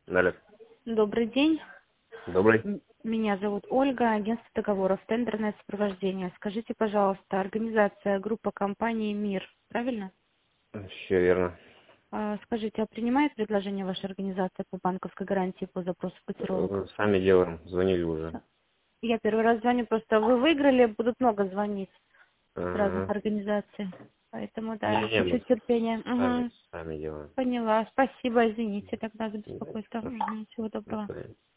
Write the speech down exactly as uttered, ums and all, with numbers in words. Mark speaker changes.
Speaker 1: Алло.
Speaker 2: Добрый день.
Speaker 1: Добрый.
Speaker 2: М- Меня зовут Ольга, агентство договоров, тендерное сопровождение. Скажите, пожалуйста, организация, группа компании «Мир», правильно?
Speaker 1: Все верно.
Speaker 2: А, Скажите, а принимает предложение ваша организация по банковской гарантии по запросу котировок?
Speaker 1: Э, Сами делаем. Звонили уже.
Speaker 2: Я первый раз звоню, просто вы выиграли, будут много звонить с разных
Speaker 1: Ага.
Speaker 2: организаций. Поэтому, да,
Speaker 1: Не, не, мы
Speaker 2: чуть-чуть терпения.
Speaker 1: сами,
Speaker 2: Угу.
Speaker 1: сами делаем.
Speaker 2: Поняла. Спасибо, извините тогда за
Speaker 1: Да,
Speaker 2: беспокойство.
Speaker 1: хорошо.
Speaker 2: Угу. Всего
Speaker 1: До
Speaker 2: доброго.
Speaker 1: свидания.